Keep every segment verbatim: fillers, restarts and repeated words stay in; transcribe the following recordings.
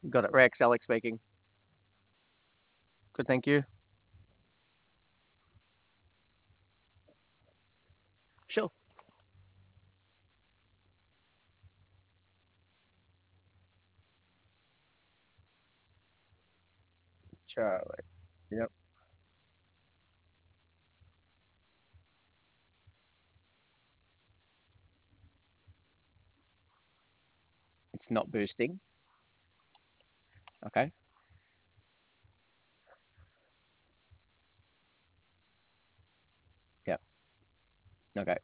Got it. Rex, Alex speaking. Good, thank you. Sure. Charlie. Yep. It's not boosting. Okay. Yep. Okay.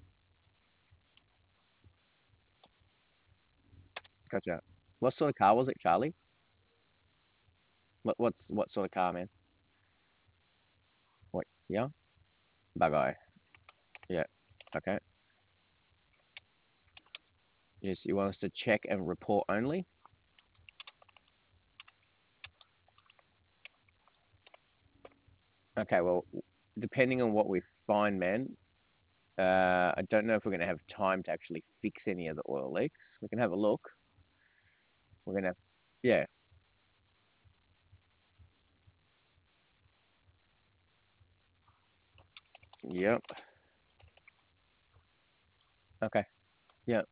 Gotcha. What sort of car was it, Charlie? What what's what sort of car, man? What? Yeah. Bug eye. Yeah. Okay. Yes, you want us to check and report only? Okay. Well, depending on what we find, man, uh, I don't know if we're gonna have time to actually fix any of the oil leaks. We can have a look. We're gonna, yeah. Yep. Okay. Yep.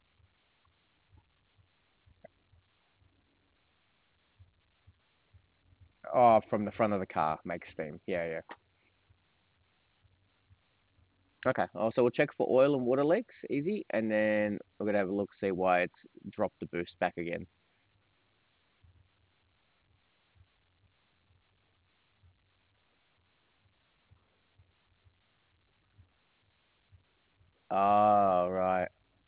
Oh, from the front of the car makes steam. Yeah, yeah. Okay. Oh, so we'll check for oil and water leaks, easy, and then we're gonna have a look, see why it's dropped the boost back again. Oh, right.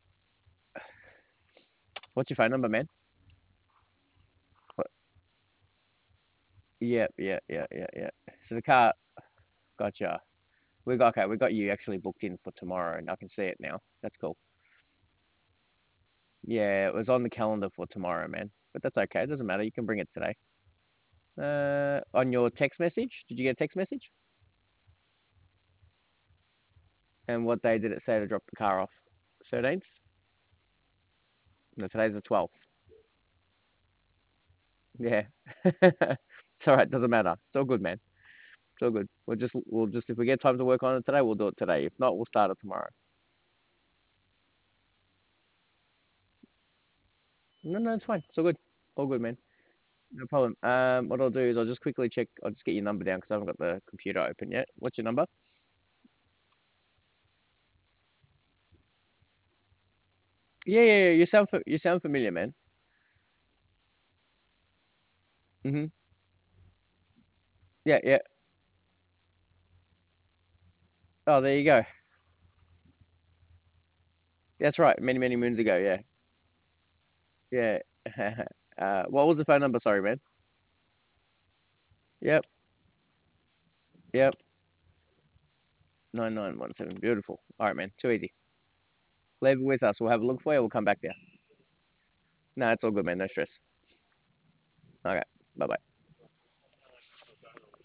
What's your phone number, man? What? Yeah, yeah, yeah, yeah, yeah. So the car, gotcha. We got okay. We got you actually booked in for tomorrow, and I can see it now. That's cool. Yeah, it was on the calendar for tomorrow, man. But that's okay. It doesn't matter. You can bring it today. Uh, on your text message, did you get a text message? And what day did it say to drop the car off? thirteenth? No, today's the twelfth. Yeah. It's all right. Doesn't matter. It's all good, man. It's all good. We'll just, we'll just, if we get time to work on it today, we'll do it today. If not, we'll start it tomorrow. No, no, it's fine. It's all good. All good, man. No problem. Um, what I'll do is I'll just quickly check. I'll just get your number down because I haven't got the computer open yet. What's your number? Yeah, yeah, yeah. You sound, fa- you sound familiar, man. Mm-hmm. Yeah, yeah. Oh, there you go. That's right. Many, many moons ago. Yeah, yeah. Uh, what was the phone number? Sorry, man. Yep, yep. Nine nine one seven. Beautiful. All right, man. Too easy. Leave it with us. We'll have a look for you. We'll come back there. No, it's all good, man. No stress. Okay. Bye bye.